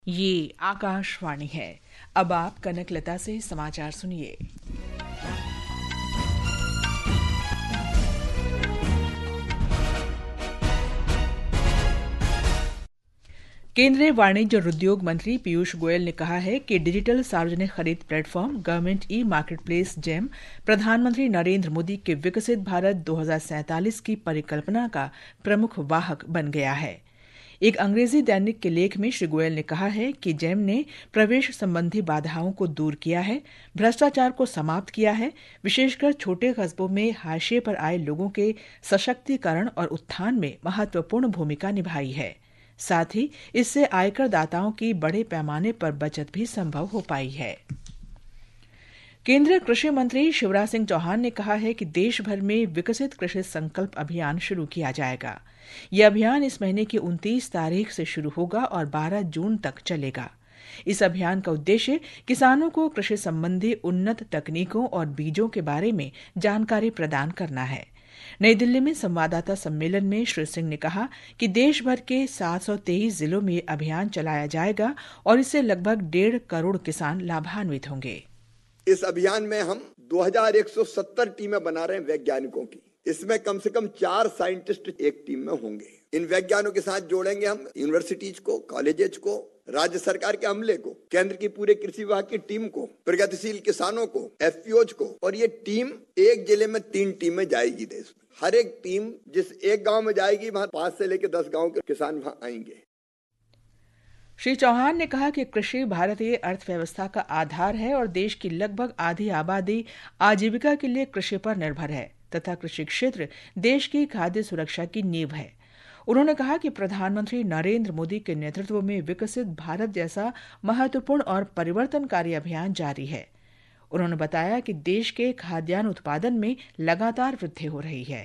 ये आकाशवाणी है। अब आप कनकलता से समाचार सुनिए। केंद्रीय वाणिज्य और उद्योग मंत्री पीयूष गोयल ने कहा है कि डिजिटल सार्वजनिक खरीद platform government e marketplace GeM प्रधानमंत्री नरेंद्र मोदी के विकसित भारत 2047 की परिकल्पना का प्रमुख वाहक बन गया है। एक अंग्रेजी दैनिक के लेख में श्री गोयल ने कहा है कि जेम ने प्रवेश संबंधी बाधाओं को दूर किया है, भ्रष्टाचार को समाप्त किया है, विशेषकर छोटे कस्बों में हाशिए पर आए लोगों के सशक्तिकरण और उत्थान में महत्वपूर्ण भूमिका निभाई है। साथ ही इससे आयकर दाताओं की बड़े पैमाने पर बचत भी संभव हो पाई है। केंद्रीय कृषि मंत्री शिवराज सिंह चौहान ने कहा है कि देश भर में विकसित कृषि संकल्प अभियान शुरू किया जाएगा। यह अभियान इस महीने की 29 तारीख से शुरू होगा और 12 जून तक चलेगा। इस अभियान का उद्देश्य किसानों को कृषि संबंधी उन्नत तकनीकों और बीजों के बारे में जानकारी प्रदान करना है। नई दिल्ली में संवाददाता सम्मेलन में श्री सिंह ने कहा कि देश भर के 723 जिलों में अभियान चलाया जाएगा और इससे लगभग 1.5 करोड़ किसान लाभान्वित होंगे। इस अभियान में हम 2170 टीमें बना रहे हैं वैज्ञानिकों की। इसमें कम से कम 4 साइंटिस्ट एक टीम में होंगे। इन वैज्ञानिकों के साथ जोड़ेंगे हम यूनिवर्सिटीज को, कॉलेजेस को, राज्य सरकार के अमले को, केंद्र की पूरे कृषि विभाग की टीम को, प्रगतिशील किसानों को, एफपीओज को, और ये टीम एक जिले में 3 टीमें जाएगी देश में। हर एक टीम जिस एक गांव में जाएगी वहां 5 से लेकर 10 गांव के किसान वहां आएंगे। श्री चौहान ने कहा कि कृषि भारतीय अर्थव्यवस्था का आधार है और देश की लगभग आधी आबादी आजीविका के लिए कृषि पर निर्भर है तथा कृषि क्षेत्र देश की खाद्य सुरक्षा की नींव है। उन्होंने कहा कि प्रधानमंत्री नरेंद्र मोदी के नेतृत्व में विकसित भारत जैसा महत्वपूर्ण और परिवर्तनकारी अभियान जारी है। उन्होंने बताया कि देश के खाद्यान्न उत्पादन में लगातार वृद्धि हो रही है।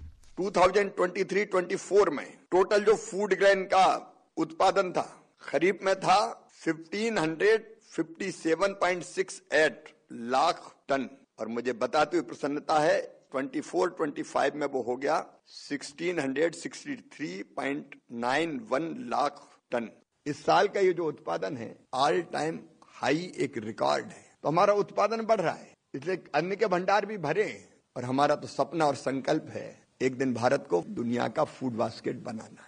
2023-24 में टोटल जो फूड ग्रेन का उत्पादन था, खरीफ में था 1557.68 लाख टन, और मुझे बताते हुए प्रसन्नता है 24-25 में वो हो गया 1663.91 लाख टन। इस साल का ये जो उत्पादन है ऑल टाइम हाई, एक रिकॉर्ड है। तो हमारा उत्पादन बढ़ रहा है, इसलिए अन्न के भंडार भी भरे हैं और हमारा तो सपना और संकल्प है एक दिन भारत को दुनिया का फूड बास्केट बनाना।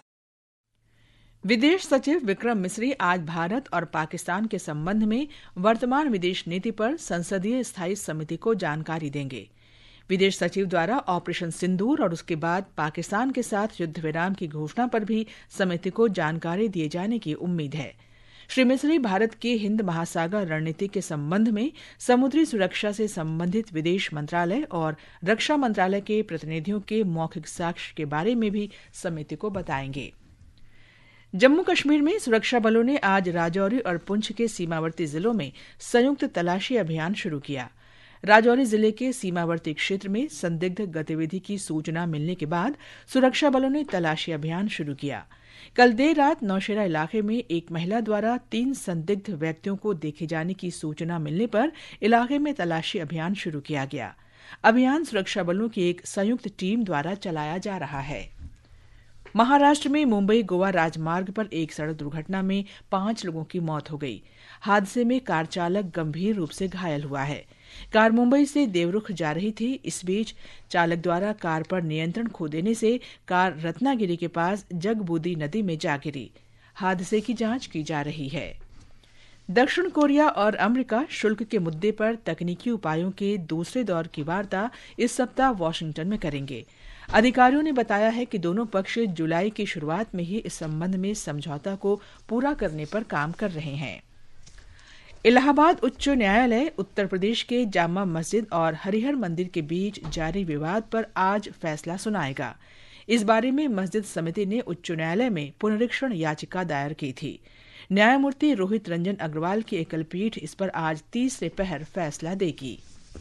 विदेश सचिव विक्रम मिस्री आज भारत और पाकिस्तान के संबंध में वर्तमान विदेश नीति पर संसदीय स्थायी समिति को जानकारी देंगे। विदेश सचिव द्वारा ऑपरेशन सिंदूर और उसके बाद पाकिस्तान के साथ युद्ध विराम की घोषणा पर भी समिति को जानकारी दिए जाने की उम्मीद है। श्री मिस्री भारत के हिंद महासागर रणनीति के संबंध में समुद्री सुरक्षा से संबंधित विदेश मंत्रालय और रक्षा मंत्रालय के प्रतिनिधियों के मौखिक साक्ष्य के बारे में भी समिति को बताएंगे। जम्मू कश्मीर में सुरक्षा बलों ने आज राजौरी और पुंछ के सीमावर्ती जिलों में संयुक्त तलाशी अभियान शुरू किया। राजौरी जिले के सीमावर्ती क्षेत्र में संदिग्ध गतिविधि की सूचना मिलने के बाद सुरक्षा बलों ने तलाशी अभियान शुरू किया। कल देर रात नौशेरा इलाके में एक महिला द्वारा 3 संदिग्ध व्यक्तियों को देखे जाने की सूचना मिलने पर इलाके में तलाशी अभियान शुरू किया गया। अभियान सुरक्षा बलों की एक संयुक्त टीम द्वारा चलाया जा रहा है। महाराष्ट्र में मुंबई गोवा राजमार्ग पर एक सड़क दुर्घटना में 5 लोगों की मौत हो गई। हादसे में कार चालक गंभीर रूप से घायल हुआ है। कार मुंबई से देवरुख जा रही थी। इस बीच चालक द्वारा कार पर नियंत्रण खो देने से कार रत्नागिरी के पास जगबूदी नदी में जा गिरी। हादसे की जांच की जा रही है। दक्षिण कोरिया और अमेरिका शुल्क के मुद्दे पर तकनीकी उपायों के दूसरे दौर की वार्ता इस सप्ताह वाशिंगटन में करेंगे। अधिकारियों ने बताया है कि दोनों पक्ष जुलाई की शुरुआत में ही इस संबंध में समझौता को पूरा करने पर काम कर रहे हैं। इलाहाबाद उच्च न्यायालय उत्तर प्रदेश के जामा मस्जिद और हरिहर मंदिर के बीच जारी विवाद पर आज फैसला सुनाएगा। इस बारे में मस्जिद समिति ने उच्च न्यायालय में पुनरीक्षण याचिका दायर की थी। न्यायमूर्ति रोहित रंजन अग्रवाल की एकल पीठ इस पर आज 30 से पहर फैसला देगी।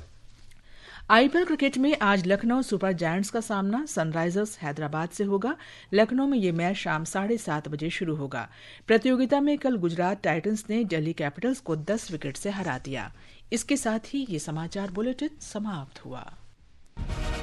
आईपीएल क्रिकेट में आज लखनऊ सुपर जायंट्स का सामना सनराइजर्स हैदराबाद से होगा। लखनऊ में ये मैच शाम 7:30 बजे शुरू होगा। प्रतियोगिता में कल गुजरात टाइटंस ने दिल्ली कैपिटल्स को 10 विकेट से हरा दिया। इसके साथ ही ये समाचार बुलेटिन समाप्त हुआ।